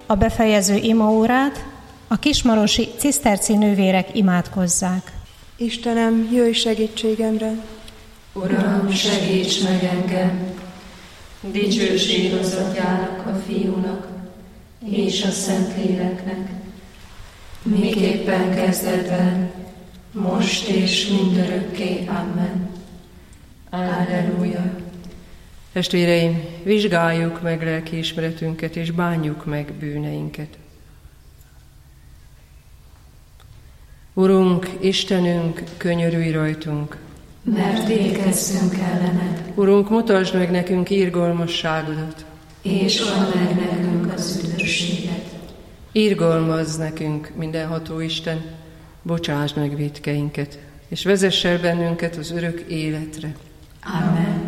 a befejező imaórát a kismarosi ciszterci nővérek imádkozzák. Istenem, jöjj segítségemre! Uram, segíts meg engem! Dicsőség az Atyának, a Fiúnak és a Szentléleknek, miképpen kezdetben, most és mindörökké. Amen. Alleluja. Testvéreim, vizsgáljuk meg lelkiismeretünket, és bánjuk meg bűneinket. Urunk, Istenünk, könyörülj rajtunk! Mert végezzünk ellened. Urunk, mutasd meg nekünk irgalmasságodat, és add meg nekünk az üdvösséget. Irgalmazz nekünk, mindenható Isten, bocsásd meg vétkeinket, és vezess el bennünket az örök életre. Amen.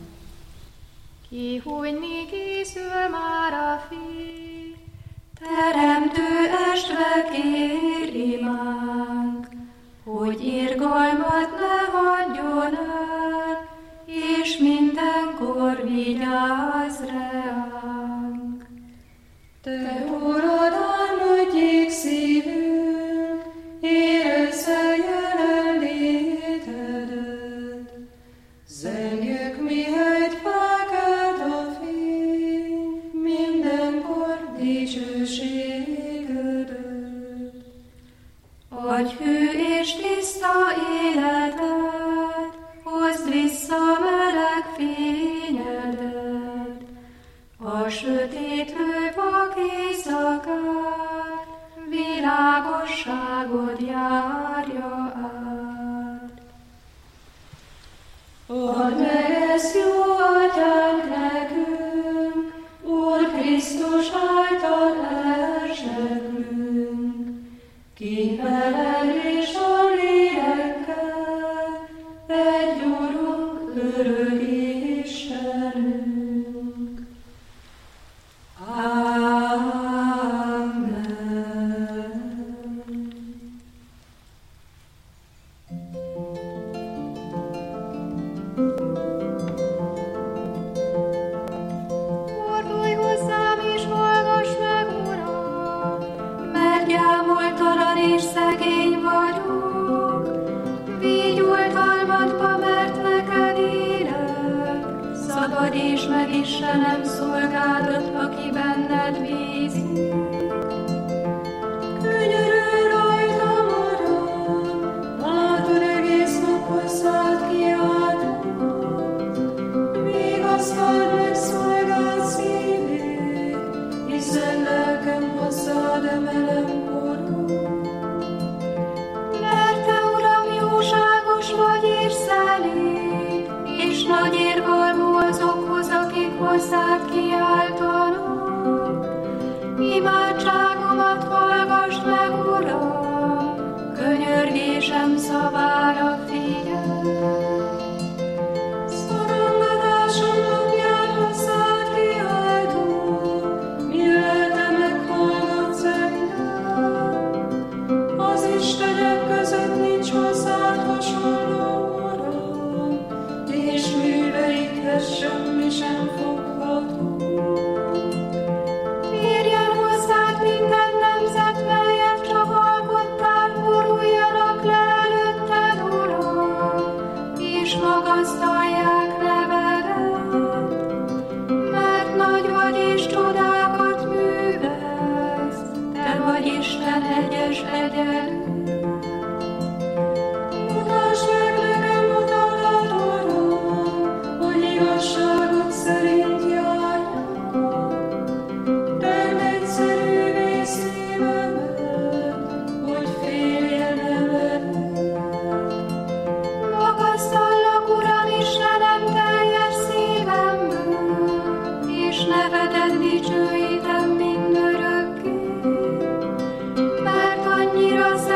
Kihújni készül már a fény, teremtő estve kér imánk, hogy irgalmat ne hagyjon el, és mindenkor vigyázz ránk. Te, Urad, álmodjék szívünk, érezze jelenlétedet, zengjük mihelyt felkelt a fény, mindenkor dicsőségedet. Adj hű és tiszta életet, hozd vissza meleg fényedet, a sötétlő vak éjszakát, világosságod járja át. Add meg ezt, jó Atyánk, nekünk, Úr Krisztus által elseklünk, ki veled és a lélekkel, egy Urunk, örök Istenünk. Amen. Fordulj hozzám és hallgass meg, Uram, mert gyámoltalan és szegény vagyok. Vigy oltalmadba, mert neked élek, szabadíts meg Istenem szolgádat, aki benned bízik. Könyörülj rajtam, Uram, látod, egész nap hozzád kiáltok, vigasztald meg szolgád szívét, hiszen lelkem hozzád emelem korod. Mert te, Uram, jóságos vagy és szelíd, és nagy irgalmú azokhoz, akik hozzád kiáltanak. Imádságomat hallgassd meg, Uram, könyörgésem szavára figyelj. Szorongatásom napján hozzád kiáltok, mi lelke meghallgatsz engem. Az Istenek között nincs hozzád hasonló, Uram, és műveidhez semmi sem fogható. Térjen hozzád minden nemzet, melyet csak alkottál, boruljanak le előtted, Uram, és magasztalják nevedet, mert nagy vagy és csodákat művelsz, te vagy Isten egyes egyedül. Mutasd meg nekem utadat, Uram, hogy igazságod szerint járjak. Tedd egyszerűvé szívemet, hogy féljen eledni. Magasztallak, Uram, Istenem, teljes szívemből, és nevedet dicsőítem mindörökké, mert annyira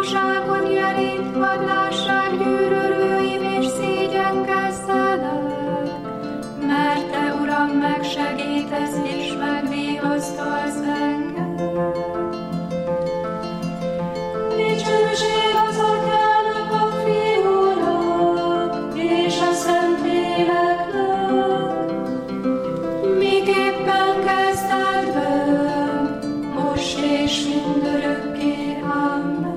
jóságot jelít, hadd lássák gyűlölőim és szégyenkezzenek. Mert Te, Uram, megsegítesz és megvigasztalsz engem. Dicsőség az Atyának, a Fiúnak és a Szentléleknek, miképpen kezdetben, most és mindörökké. Amen.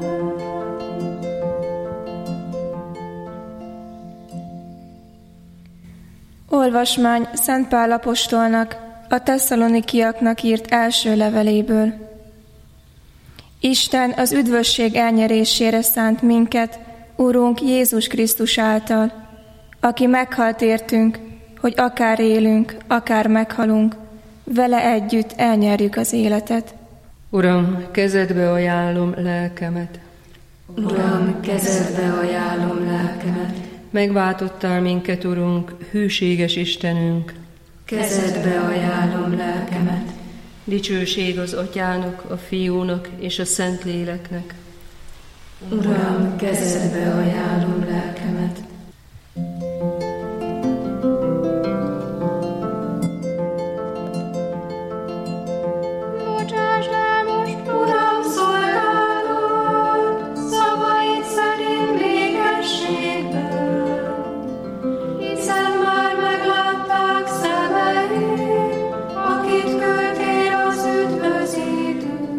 Olvasmány Szent Pál apostolnak, a Tesszalonikiaknak írt első leveléből. Isten az üdvösség elnyerésére szánt minket, Urunk Jézus Krisztus által, aki meghalt értünk, hogy akár élünk, akár meghalunk, vele együtt elnyerjük az életet. Uram, kezedbe ajánlom lelkemet. Uram, kezedbe ajánlom lelkemet. Megváltottál minket, Urunk, hűséges Istenünk. Kezedbe ajánlom lelkemet. Dicsőség az Atyának, a Fiúnak és a Szentléleknek. Uram, kezedbe ajánlom lelkemet. Bocsáss el most, Uram, szolgálod, szavaid szerint békességben, hiszen már meglátták szemeim, akit küldtél az üdvözítőt.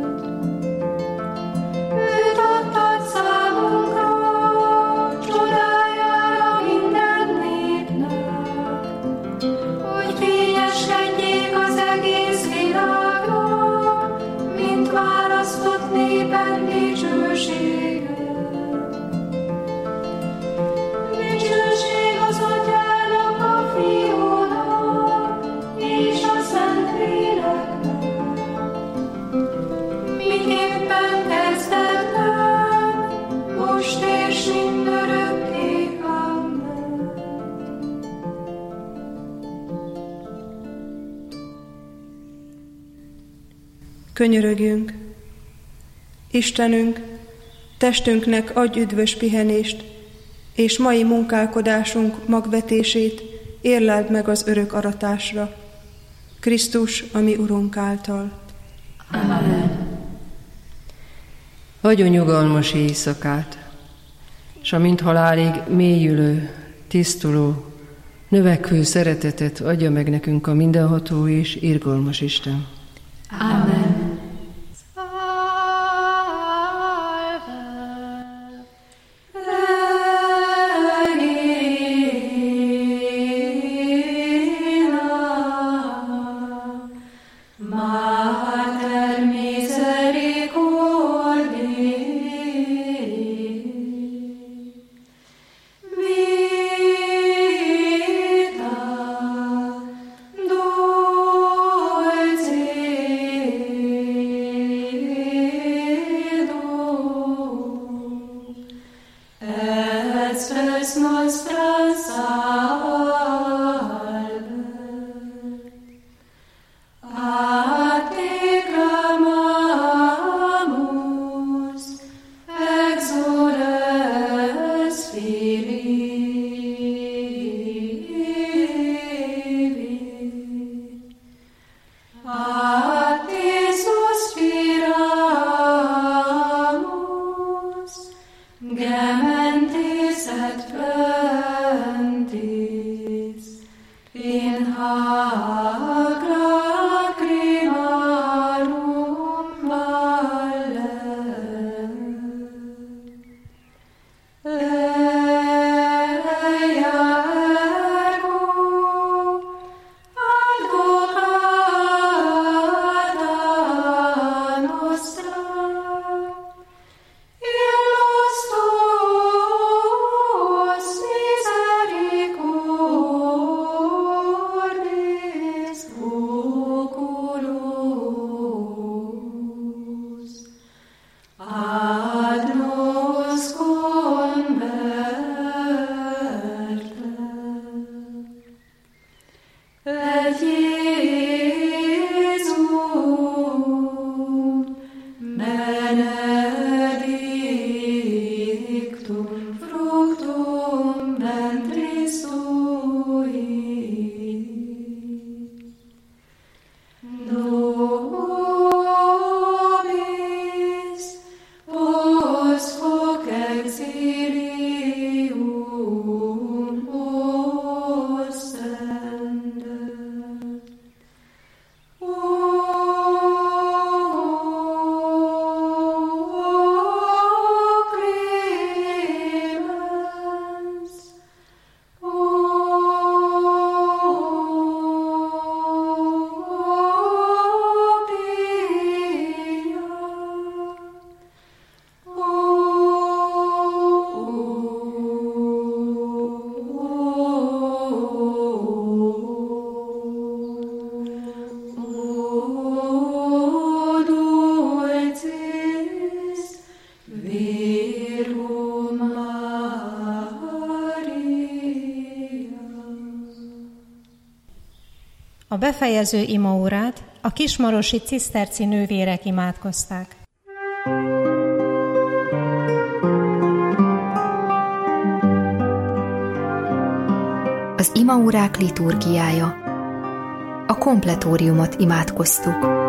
Őt adtad számunkra, csodájára minden népnek, hogy fényeskedjék az egész világnak, mint választott néped dicsősége. Dicsőség az Atyának, a Fiúnak és a Szentléleknek, miképpen kezdetben, most és mindörökké. Amen. Könyörögjünk. Istenünk, testünknek adj üdvös pihenést, és mai munkálkodásunk magvetését érleld meg az örök aratásra. Krisztus, a mi Urunk által. Amen. Adjon nyugalmas éjszakát, s amint halálig mélyülő, tisztuló, növekvő szeretetet adja meg nekünk a mindenható és irgalmas Isten. Amen. Dulce A befejező imaórát a kismarosi ciszterci nővérek imádkozták. Az imaórák liturgiája. A kompletóriumot imádkoztuk.